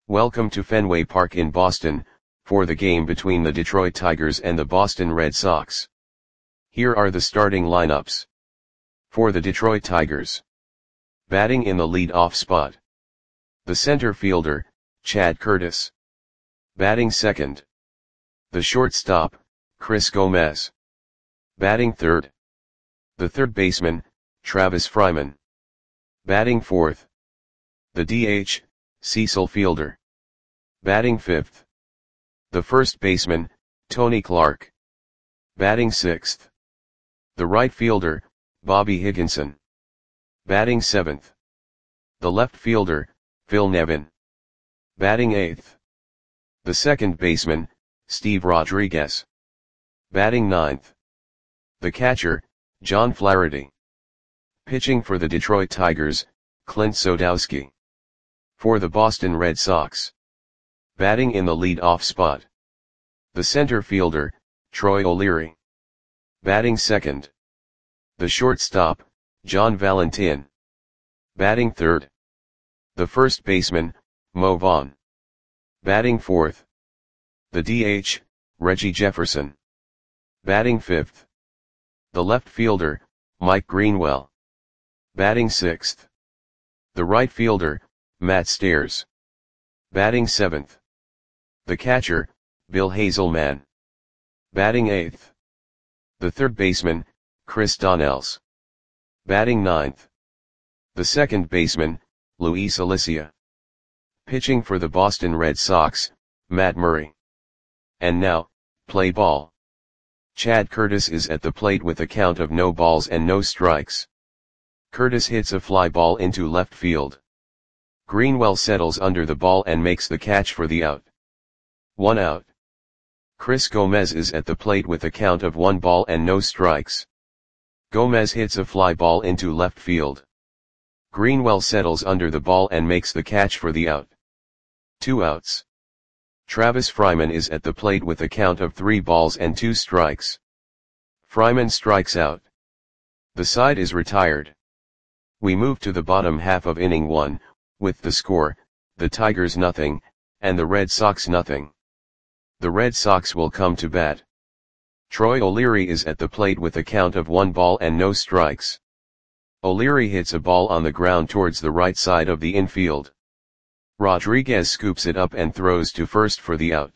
Welcome to Fenway Park in Boston, for the game between the Detroit Tigers and the Boston Red Sox. Here are the starting lineups. For the Detroit Tigers. Batting in the lead-off spot. The center fielder, Chad Curtis. Batting second. The shortstop, Chris Gomez. Batting third. The third baseman, Travis Fryman. Batting fourth. The DH, Cecil Fielder. Batting fifth. The first baseman, Tony Clark. Batting sixth. The right fielder, Bobby Higginson. Batting seventh. The left fielder, Phil Nevin. Batting eighth. The second baseman, Steve Rodriguez. Batting ninth. The catcher, John Flaherty. Pitching for the Detroit Tigers, Clint Sodowski. For the Boston Red Sox. Batting in the lead-off spot. The center fielder, Troy O'Leary. Batting second. The shortstop, John Valentin. Batting third. The first baseman, Mo Vaughn. Batting fourth. The DH, Reggie Jefferson. Batting fifth. The left fielder, Mike Greenwell. Batting sixth. The right fielder, Matt Stairs. Batting seventh. The catcher, Bill Hazelman. Batting eighth. The third baseman, Chris Donnells. Batting ninth. The second baseman, Luis Alicia. Pitching for the Boston Red Sox, Matt Murray. And now, play ball. Chad Curtis is at the plate with a count of no balls and no strikes. Curtis hits a fly ball into left field. Greenwell settles under the ball and makes the catch for the out. 1 out. Chris Gomez is at the plate with a count of 1 ball and no strikes. Gomez hits a fly ball into left field. Greenwell settles under the ball and makes the catch for the out. 2 outs. Travis Fryman is at the plate with a count of 3 balls and 2 strikes. Fryman strikes out. The side is retired. We move to the bottom half of inning 1, with the score, the Tigers nothing, and the Red Sox nothing. The Red Sox will come to bat. Troy O'Leary is at the plate with a count of 1 ball and no strikes. O'Leary hits a ball on the ground towards the right side of the infield. Rodriguez scoops it up and throws to first for the out.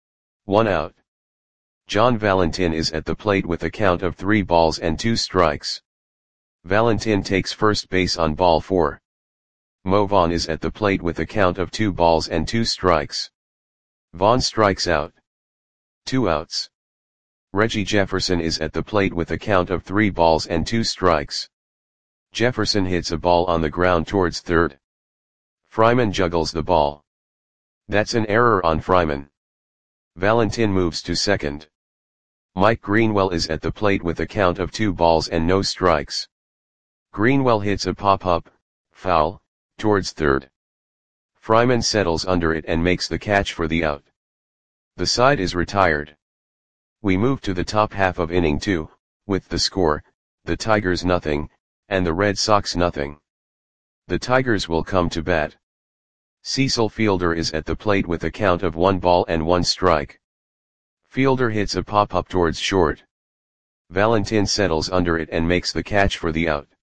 1 out. John Valentin is at the plate with a count of 3 balls and 2 strikes. Valentin takes first base on ball 4. Mo Vaughn is at the plate with a count of 2 balls and 2 strikes. Vaughn strikes out. 2 outs. Reggie Jefferson is at the plate with a count of 3 balls and 2 strikes. Jefferson hits a ball on the ground towards third. Fryman juggles the ball. That's an error on Fryman. Valentin moves to second. Mike Greenwell is at the plate with a count of 2 balls and no strikes. Greenwell hits a pop-up, foul, towards third. Fryman settles under it and makes the catch for the out. The side is retired. We move to the top half of inning 2, with the score, the Tigers nothing, and the Red Sox nothing. The Tigers will come to bat. Cecil Fielder is at the plate with a count of 1 ball and 1 strike. Fielder hits a pop-up towards short. Valentin settles under it and makes the catch for the out.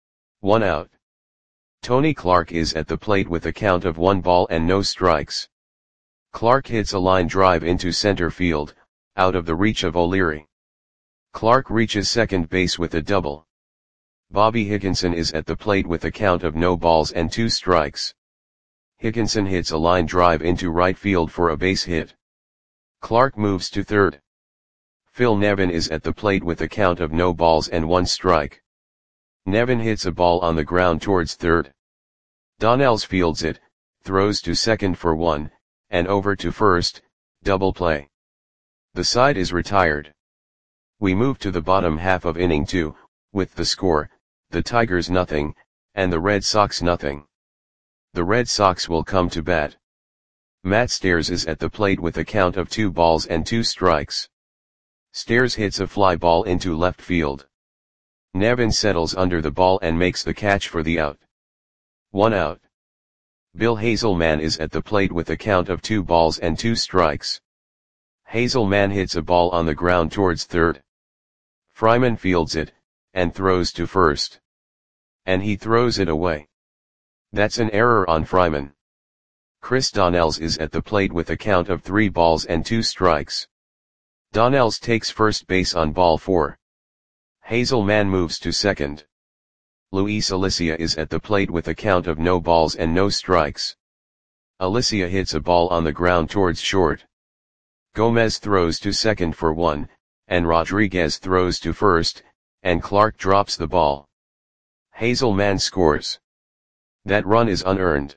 1 out. Tony Clark is at the plate with a count of 1 ball and no strikes. Clark hits a line drive into center field, out of the reach of O'Leary. Clark reaches second base with a double. Bobby Higginson is at the plate with a count of no balls and 2 strikes. Higginson hits a line drive into right field for a base hit. Clark moves to third. Phil Nevin is at the plate with a count of no balls and 1 strike. Nevin hits a ball on the ground towards third. Donnells fields it, throws to second for 1, and over to first, double play. The side is retired. We move to the bottom half of inning 2, with the score, the Tigers nothing, and the Red Sox nothing. The Red Sox will come to bat. Matt Stairs is at the plate with a count of 2 balls and 2 strikes. Stairs hits a fly ball into left field. Nevin settles under the ball and makes the catch for the out. 1 out. Bill Hazelman is at the plate with a count of 2 balls and 2 strikes. Hazelman hits a ball on the ground towards third. Fryman fields it, and throws to first. And he throws it away. That's an error on Fryman. Chris Donnells is at the plate with a count of 3 balls and 2 strikes. Donnells takes first base on ball 4. Hazelman moves to second. Luis Alicia is at the plate with a count of no balls and no strikes. Alicia hits a ball on the ground towards short. Gomez throws to second for 1, and Rodriguez throws to first, and Clark drops the ball. Hazelman scores. That run is unearned.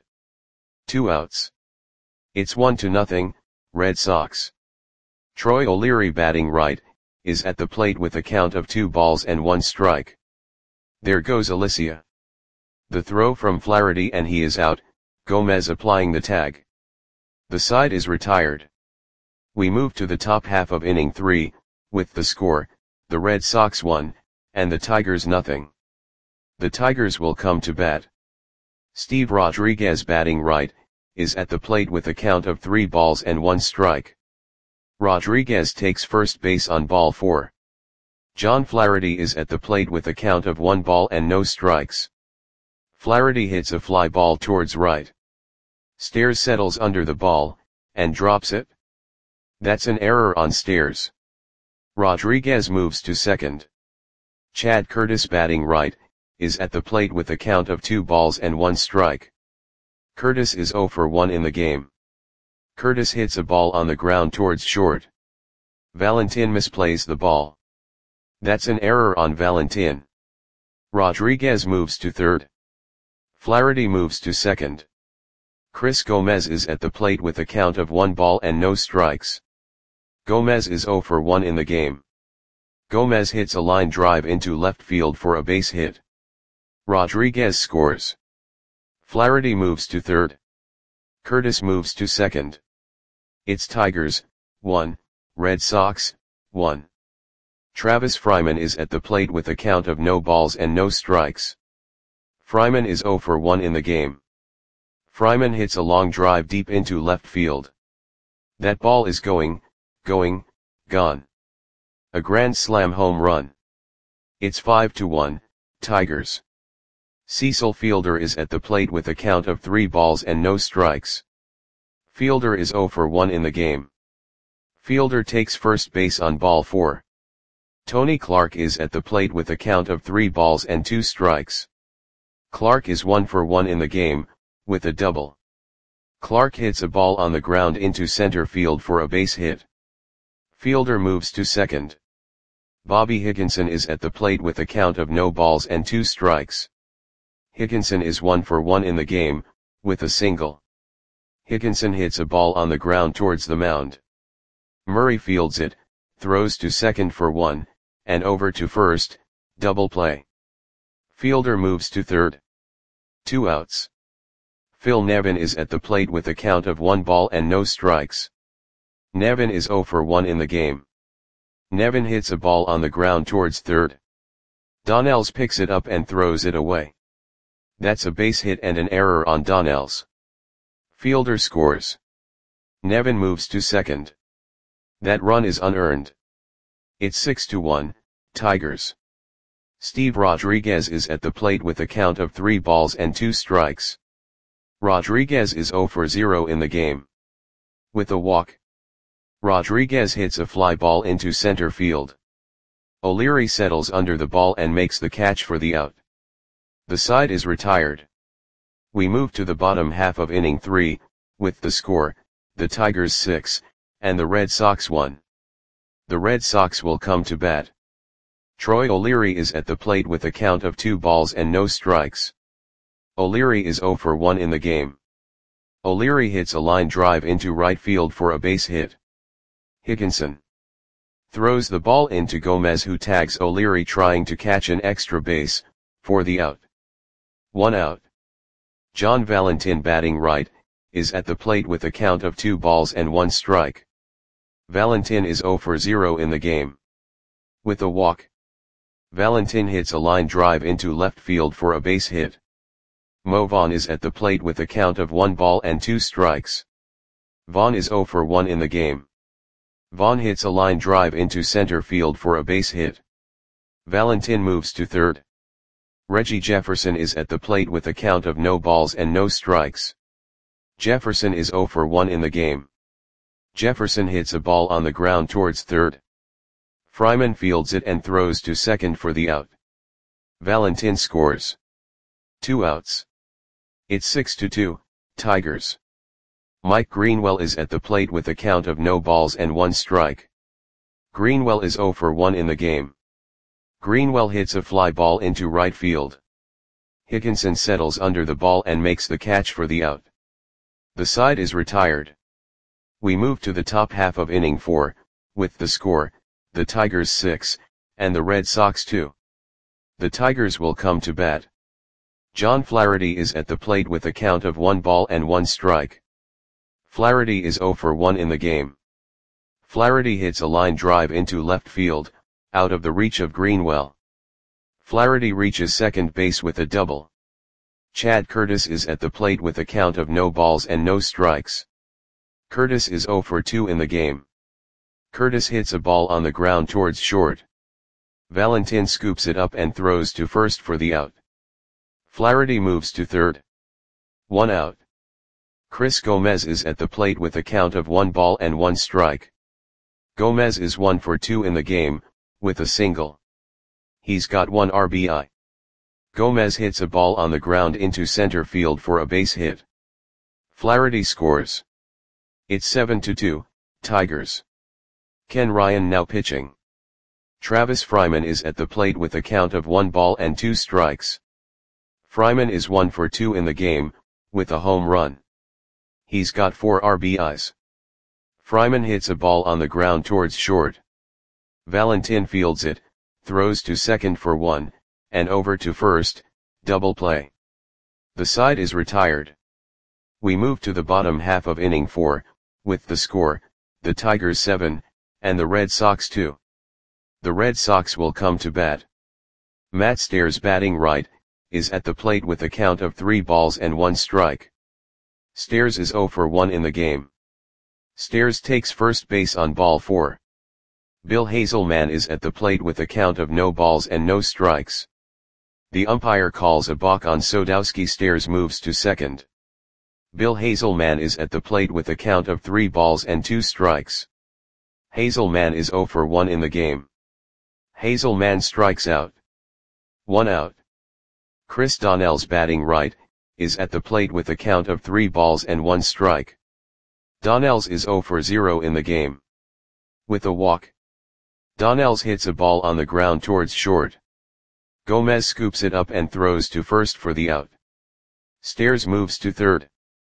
2 outs. It's 1-0, Red Sox. Troy O'Leary, batting right, is at the plate with a count of 2 balls and 1 strike. There goes Alicia. The throw from Flaherty and he is out, Gomez applying the tag. The side is retired. We move to the top half of inning 3, with the score, the Red Sox 1, and the Tigers 0. The Tigers will come to bat. Steve Rodriguez, batting right, is at the plate with a count of 3 balls and 1 strike. Rodriguez takes first base on ball 4. John Flaherty is at the plate with a count of 1 ball and no strikes. Flaherty hits a fly ball towards right. Stairs settles under the ball, and drops it. That's an error on Stairs. Rodriguez moves to second. Chad Curtis, batting right, is at the plate with a count of 2 balls and 1 strike. Curtis is 0 for 1 in the game. Curtis hits a ball on the ground towards short. Valentin misplays the ball. That's an error on Valentin. Rodriguez moves to third. Flaherty moves to second. Chris Gomez is at the plate with a count of 1 ball and no strikes. Gomez is 0 for 1 in the game. Gomez hits a line drive into left field for a base hit. Rodriguez scores. Flaherty moves to third. Curtis moves to second. It's Tigers, 1, Red Sox, 1. Travis Fryman is at the plate with a count of no balls and no strikes. Fryman is 0 for 1 in the game. Fryman hits a long drive deep into left field. That ball is gone. A grand slam home run. It's 5-1, Tigers. Cecil Fielder is at the plate with a count of 3 balls and no strikes. Fielder is 0 for 1 in the game. Fielder takes first base on ball 4. Tony Clark is at the plate with a count of 3 balls and 2 strikes. Clark is 1 for 1 in the game, with a double. Clark hits a ball on the ground into center field for a base hit. Fielder moves to second. Bobby Higginson is at the plate with a count of no balls and 2 strikes. Higginson is 1 for 1 in the game, with a single. Higginson hits a ball on the ground towards the mound. Murray fields it, throws to second for 1, and over to first, double play. Fielder moves to third. 2 outs. Phil Nevin is at the plate with a count of 1 ball and no strikes. Nevin is 0 for 1 in the game. Nevin hits a ball on the ground towards third. Donnells picks it up and throws it away. That's a base hit and an error on Donnells. Fielder scores. Nevin moves to second. That run is unearned. It's 6-1, Tigers. Steve Rodriguez is at the plate with a count of 3 balls and 2 strikes. Rodriguez is 0 for 0 in the game. With a walk. Rodriguez hits a fly ball into center field. O'Leary settles under the ball and makes the catch for the out. The side is retired. We move to the bottom half of inning 3, with the score, the Tigers 6, and the Red Sox 1. The Red Sox will come to bat. Troy O'Leary is at the plate with a count of 2 balls and no strikes. O'Leary is 0 for 1 in the game. O'Leary hits a line drive into right field for a base hit. Higginson throws the ball into Gomez, who tags O'Leary trying to catch an extra base, for the out. 1 out. John Valentin, batting right, is at the plate with a count of 2 balls and 1 strike. Valentin is 0 for 0 in the game. With a walk. Valentin hits a line drive into left field for a base hit. Mo Vaughn is at the plate with a count of 1 ball and 2 strikes. Vaughn is 0 for 1 in the game. Vaughn hits a line drive into center field for a base hit. Valentin moves to third. Reggie Jefferson is at the plate with a count of no balls and no strikes. Jefferson is 0 for 1 in the game. Jefferson hits a ball on the ground towards third. Fryman fields it and throws to second for the out. Valentin scores. 2 outs. It's 6-2, Tigers. Mike Greenwell is at the plate with a count of no balls and 1 strike. Greenwell is 0 for 1 in the game. Greenwell hits a fly ball into right field. Higginson settles under the ball and makes the catch for the out. The side is retired. We move to the top half of inning 4, with the score, the Tigers 6, and the Red Sox 2. The Tigers will come to bat. John Flaherty is at the plate with a count of 1 ball and 1 strike. Flaherty is 0 for 1 in the game. Flaherty hits a line drive into left field, out of the reach of Greenwell. Flaherty reaches second base with a double. Chad Curtis is at the plate with a count of no balls and no strikes. Curtis is 0 for 2 in the game. Curtis hits a ball on the ground towards short. Valentin scoops it up and throws to first for the out. Flaherty moves to third. 1 out. Chris Gomez is at the plate with a count of 1 ball and 1 strike. Gomez is 1 for 2 in the game, with a single. He's got 1 RBI. Gomez hits a ball on the ground into center field for a base hit. Flaherty scores. It's 7-2, Tigers. Ken Ryan now pitching. Travis Fryman is at the plate with a count of 1 ball and 2 strikes. Fryman is 1 for 2 in the game, with a home run. He's got 4 RBIs. Fryman hits a ball on the ground towards short. Valentin fields it, throws to second for 1, and over to first, double play. The side is retired. We move to the bottom half of inning 4, with the score, the Tigers 7, and the Red Sox 2. The Red Sox will come to bat. Matt Stairs, batting right, is at the plate with a count of 3 balls and 1 strike. Stairs is 0 for 1 in the game. Stairs takes first base on ball 4. Bill Hazelman is at the plate with a count of no balls and no strikes. The umpire calls a balk on Sodowski. Stairs moves to second. Bill Hazelman is at the plate with a count of 3 balls and 2 strikes. Hazelman is 0 for 1 in the game. Hazelman strikes out. 1 out. Chris Donnell's, batting right, is at the plate with a count of 3 balls and 1 strike. Donnell's is 0 for 0 in the game. With a walk. Donnell's hits a ball on the ground towards short. Gomez scoops it up and throws to first for the out. Stairs moves to third.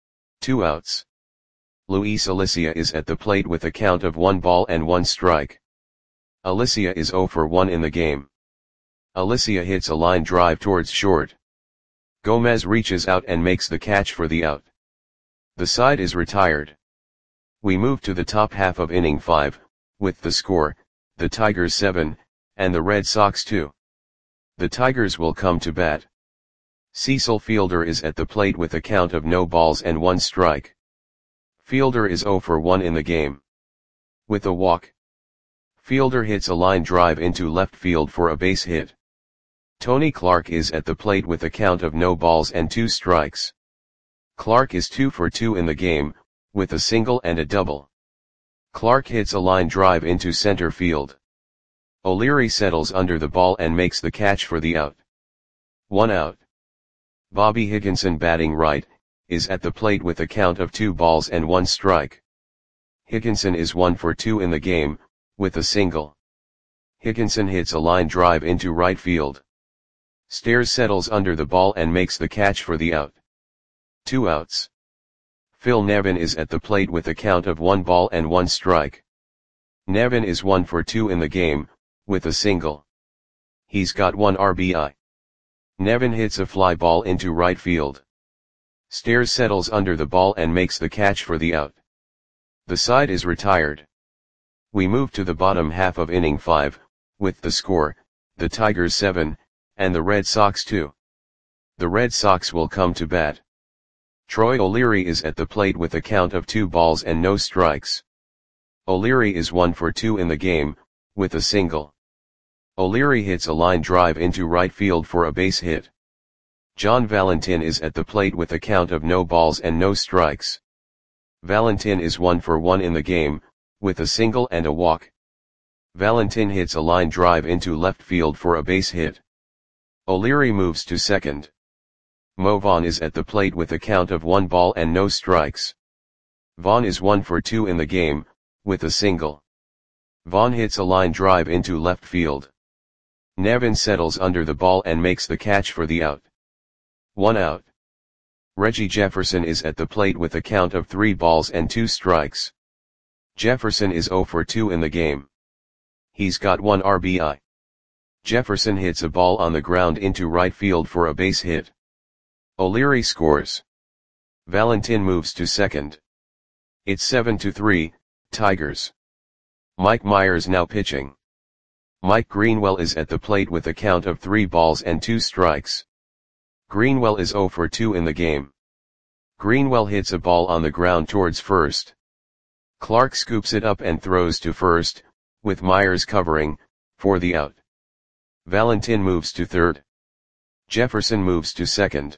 2 outs. Luis Alicia is at the plate with a count of 1 ball and 1 strike. Alicia is 0 for 1 in the game. Alicia hits a line drive towards short. Gomez reaches out and makes the catch for the out. The side is retired. We move to the top half of inning 5, with the score, the Tigers 7, and the Red Sox 2. The Tigers will come to bat. Cecil Fielder is at the plate with a count of no balls and 1 strike. Fielder is 0 for 1 in the game. With a walk. Fielder hits a line drive into left field for a base hit. Tony Clark is at the plate with a count of no balls and 2 strikes. Clark is 2 for 2 in the game, with a single and a double. Clark hits a line drive into center field. O'Leary settles under the ball and makes the catch for the out. 1 out. Bobby Higginson, batting right, is at the plate with a count of 2 balls and 1 strike. Higginson is 1 for 2 in the game, with a single. Higginson hits a line drive into right field. Stairs settles under the ball and makes the catch for the out. 2 outs. Phil Nevin is at the plate with a count of 1 ball and 1 strike. Nevin is 1 for 2 in the game, with a single. He's got 1 RBI. Nevin hits a fly ball into right field. Stairs settles under the ball and makes the catch for the out. The side is retired. We move to the bottom half of inning 5, with the score, the Tigers 7, and the Red Sox 2. The Red Sox will come to bat. Troy O'Leary is at the plate with a count of 2 balls and no strikes. O'Leary is 1 for 2 in the game, with a single. O'Leary hits a line drive into right field for a base hit. John Valentin is at the plate with a count of no balls and no strikes. Valentin is 1 for 1 in the game, with a single and a walk. Valentin hits a line drive into left field for a base hit. O'Leary moves to second. Mo Vaughn is at the plate with a count of 1 ball and no strikes. Vaughn is 1 for 2 in the game, with a single. Vaughn hits a line drive into left field. Nevin settles under the ball and makes the catch for the out. 1 out. Reggie Jefferson is at the plate with a count of 3 balls and 2 strikes. Jefferson is 0 for 2 in the game. He's got 1 RBI. Jefferson hits a ball on the ground into right field for a base hit. O'Leary scores. Valentin moves to second. It's 7-3, Tigers. Mike Myers now pitching. Mike Greenwell is at the plate with a count of 3 balls and 2 strikes. Greenwell is 0 for 2 in the game. Greenwell hits a ball on the ground towards first. Clark scoops it up and throws to first, with Myers covering, for the out. Valentin moves to third. Jefferson moves to second.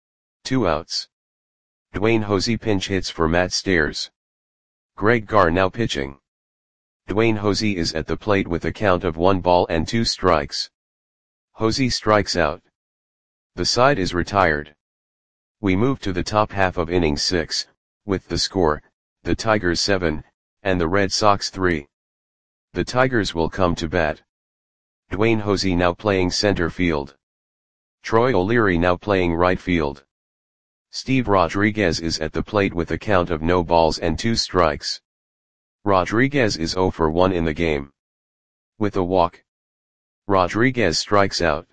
2 outs. Dwayne Hosey pinch hits for Matt Stairs. Greg Garr now pitching. Dwayne Hosey is at the plate with a count of 1 ball and 2 strikes. Hosey strikes out. The side is retired. We move to the top half of inning 6, with the score, the Tigers 7, and the Red Sox 3. The Tigers will come to bat. Dwayne Hosey now playing center field. Troy O'Leary now playing right field. Steve Rodriguez is at the plate with a count of no balls and 2 strikes. Rodriguez is 0 for 1 in the game. With a walk. Rodriguez strikes out.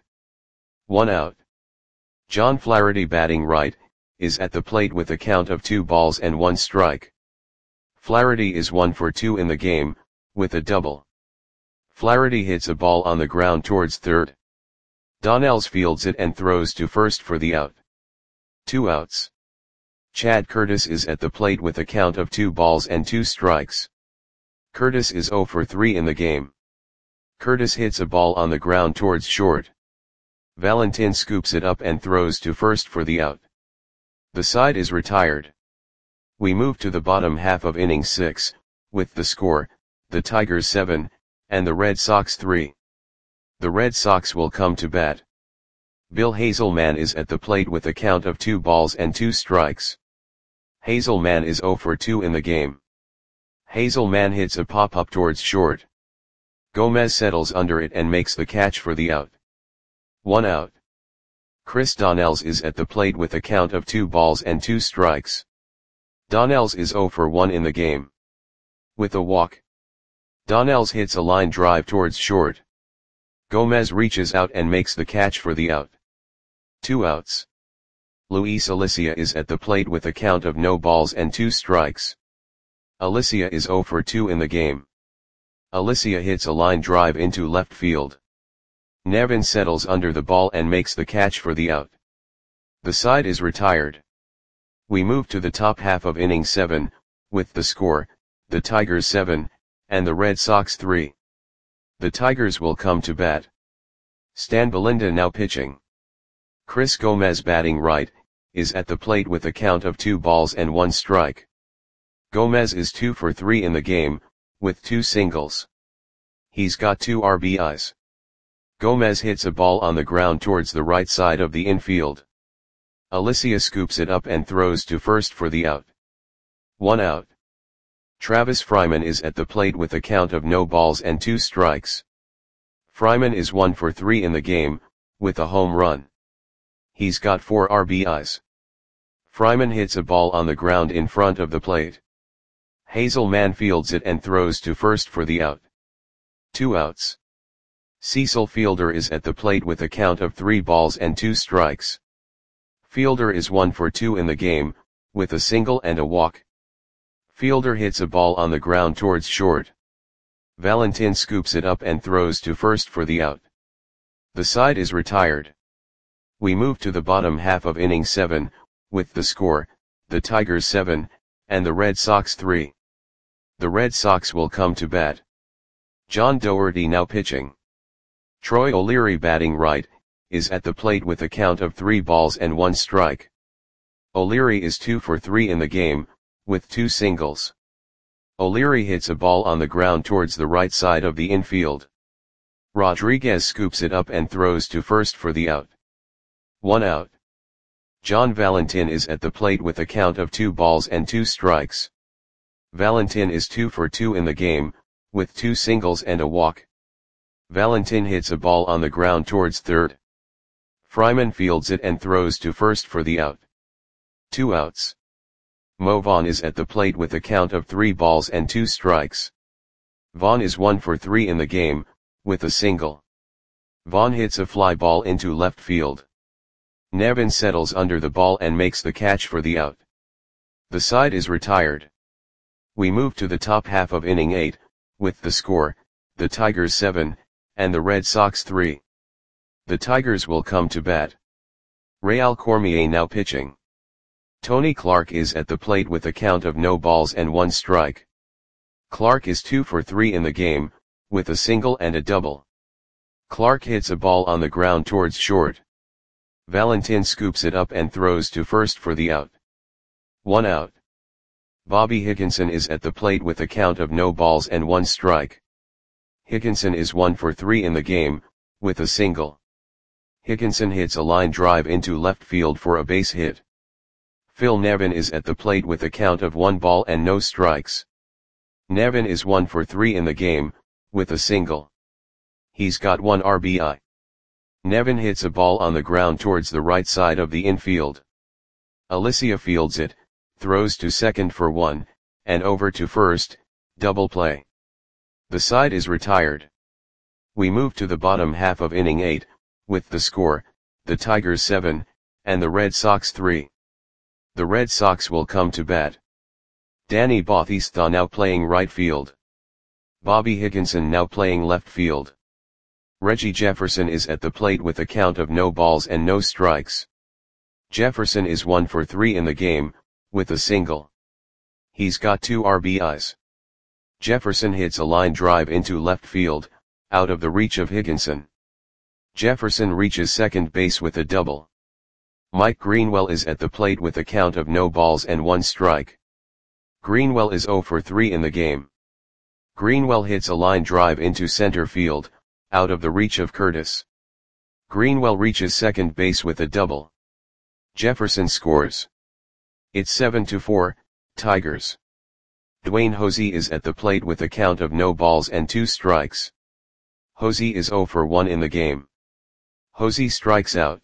1 out. John Flaherty batting right, is at the plate with a count of 2 balls and 1 strike. Flaherty is 1 for 2 in the game, with a double. Flaherty hits a ball on the ground towards third. Donnells fields it and throws to first for the out. 2 outs. Chad Curtis is at the plate with a count of 2 balls and 2 strikes. Curtis is 0 for 3 in the game. Curtis hits a ball on the ground towards short. Valentin scoops it up and throws to first for the out. The side is retired. We move to the bottom half of inning 6, with the score, the Tigers 7, and the Red Sox 3. The Red Sox will come to bat. Bill Hazelman is at the plate with a count of 2 balls and 2 strikes. Hazelman is 0 for 2 in the game. Hazelman hits a pop-up towards short. Gomez settles under it and makes the catch for the out. 1 out. Chris Donnells is at the plate with a count of 2 balls and 2 strikes. Donnells is 0 for 1 in the game. With a walk. Donnells hits a line drive towards short. Gomez reaches out and makes the catch for the out. 2 outs. Luis Alicia is at the plate with a count of no balls and 2 strikes. Alicia is 0 for 2 in the game. Alicia hits a line drive into left field. Nevin settles under the ball and makes the catch for the out. The side is retired. We move to the top half of inning 7, with the score, the Tigers 7, and the Red Sox 3. The Tigers will come to bat. Stan Belinda now pitching. Chris Gomez batting right, is at the plate with a count of 2 balls and 1 strike. Gomez is 2 for 3 in the game, with 2 singles. He's got 2 RBIs. Gomez hits a ball on the ground towards the right side of the infield. Alicia scoops it up and throws to first for the out. 1 out. Travis Fryman is at the plate with a count of no balls and 2 strikes. Fryman is 1 for 3 in the game, with a home run. He's got 4 RBIs. Fryman hits a ball on the ground in front of the plate. Hazelman fields it and throws to first for the out. 2 outs. Cecil Fielder is at the plate with a count of 3 balls and 2 strikes. Fielder is 1 for 2 in the game, with a single and a walk. Fielder hits a ball on the ground towards short. Valentin scoops it up and throws to first for the out. The side is retired. We move to the bottom half of inning 7, with the score, the Tigers 7, and the Red Sox 3. The Red Sox will come to bat. John Doherty now pitching. Troy O'Leary batting right, is at the plate with a count of 3 balls and 1 strike. O'Leary is 2 for 3 in the game, with 2 singles. O'Leary hits a ball on the ground towards the right side of the infield. Rodriguez scoops it up and throws to first for the out. 1 out. John Valentin is at the plate with a count of 2 balls and 2 strikes. Valentin is 2 for 2 in the game, with 2 singles and a walk. Valentin hits a ball on the ground towards third. Fryman fields it and throws to first for the out. 2 outs. Mo Vaughn is at the plate with a count of 3 balls and 2 strikes. Vaughn is 1 for 3 in the game, with a single. Vaughn hits a fly ball into left field. Nevin settles under the ball and makes the catch for the out. The side is retired. We move to the top half of inning 8, with the score, the Tigers 7, and the Red Sox 3. The Tigers will come to bat. Real Cormier now pitching. Tony Clark is at the plate with a count of no balls and 1 strike. Clark is 2 for 3 in the game, with a single and a double. Clark hits a ball on the ground towards short. Valentin scoops it up and throws to first for the out. 1 out. Bobby Higginson is at the plate with a count of no balls and 1 strike. Higginson is 1 for 3 in the game, with a single. Higginson hits a line drive into left field for a base hit. Phil Nevin is at the plate with a count of 1 ball and no strikes. Nevin is 1 for 3 in the game, with a single. He's got 1 RBI. Nevin hits a ball on the ground towards the right side of the infield. Alicia fields it, throws to second for 1, and over to first, double play. The side is retired. We move to the bottom half of inning 8, with the score, the Tigers 7, and the Red Sox 3. The Red Sox will come to bat. Danny Bautista now playing right field. Bobby Higginson now playing left field. Reggie Jefferson is at the plate with a count of no balls and no strikes. Jefferson is 1 for 3 in the game, with a single. He's got 2 RBIs. Jefferson hits a line drive into left field, out of the reach of Higginson. Jefferson reaches second base with a double. Mike Greenwell is at the plate with a count of no balls and 1 strike. Greenwell is 0 for 3 in the game. Greenwell hits a line drive into center field, out of the reach of Curtis. Greenwell reaches second base with a double. Jefferson scores. It's 7-4, Tigers. Dwayne Hosey is at the plate with a count of no balls and 2 strikes. Hosey is 0 for 1 in the game. Hosey strikes out.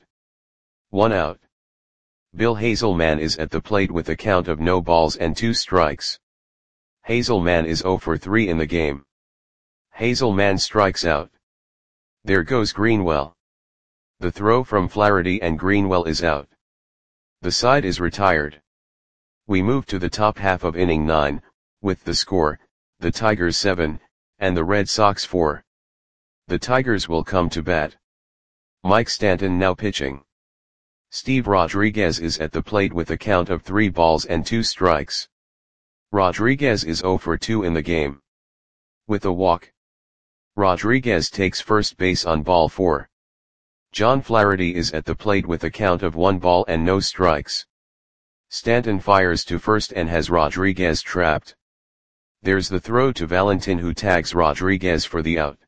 1 out. Bill Hazelman is at the plate with a count of no balls and 2 strikes. Hazelman is 0 for 3 in the game. Hazelman strikes out. There goes Greenwell. The throw from Flaherty and Greenwell is out. The side is retired. We move to the top half of inning 9, with the score, the Tigers 7, and the Red Sox 4. The Tigers will come to bat. Mike Stanton now pitching. Steve Rodriguez is at the plate with a count of 3 balls and 2 strikes. Rodriguez is 0 for 2 in the game. With a walk. Rodriguez takes first base on ball 4. John Flaherty is at the plate with a count of 1 ball and no strikes. Stanton fires to first and has Rodriguez trapped. There's the throw to Valentin, who tags Rodriguez for the out.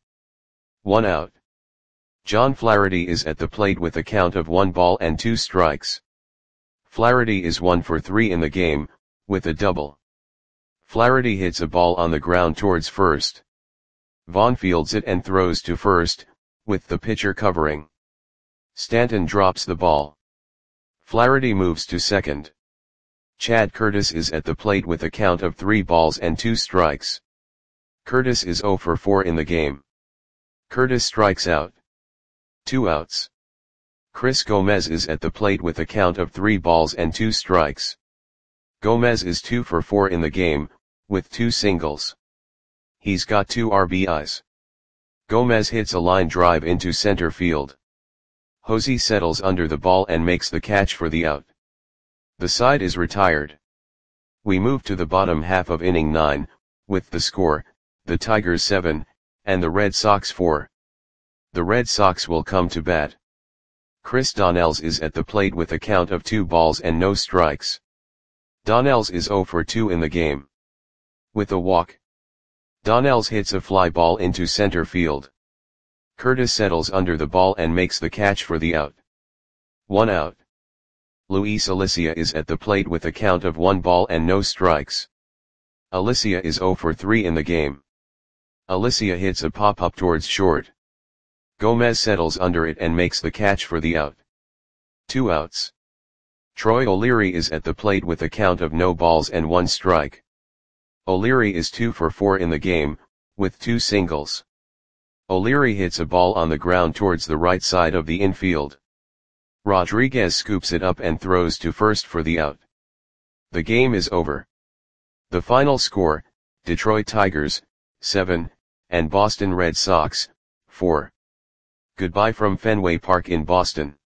1 out. John Flaherty is at the plate with a count of 1 ball and 2 strikes. Flaherty is 1 for 3 in the game, with a double. Flaherty hits a ball on the ground towards first. Vaughn fields it and throws to first, with the pitcher covering. Stanton drops the ball. Flaherty moves to second. Chad Curtis is at the plate with a count of 3 balls and 2 strikes. Curtis is 0 for 4 in the game. Curtis strikes out. 2 outs. Chris Gomez is at the plate with a count of 3 balls and 2 strikes. Gomez is 2 for 4 in the game, with 2 singles. He's got 2 RBIs. Gomez hits a line drive into center field. Hosey settles under the ball and makes the catch for the out. The side is retired. We move to the bottom half of inning 9, with the score, the Tigers 7, and the Red Sox 4. The Red Sox will come to bat. Chris Donnells is at the plate with a count of 2 balls and no strikes. Donnells is 0 for 2 in the game. With a walk, Donnells hits a fly ball into center field. Curtis settles under the ball and makes the catch for the out. 1 out. Luis Alicia is at the plate with a count of 1 ball and no strikes. Alicia is 0 for 3 in the game. Alicia hits a pop-up towards short. Gomez settles under it and makes the catch for the out. 2 outs. Troy O'Leary is at the plate with a count of no balls and 1 strike. O'Leary is 2 for 4 in the game, with 2 singles. O'Leary hits a ball on the ground towards the right side of the infield. Rodriguez scoops it up and throws to first for the out. The game is over. The final score, Detroit Tigers, 7, and Boston Red Sox, 4. Goodbye from Fenway Park in Boston.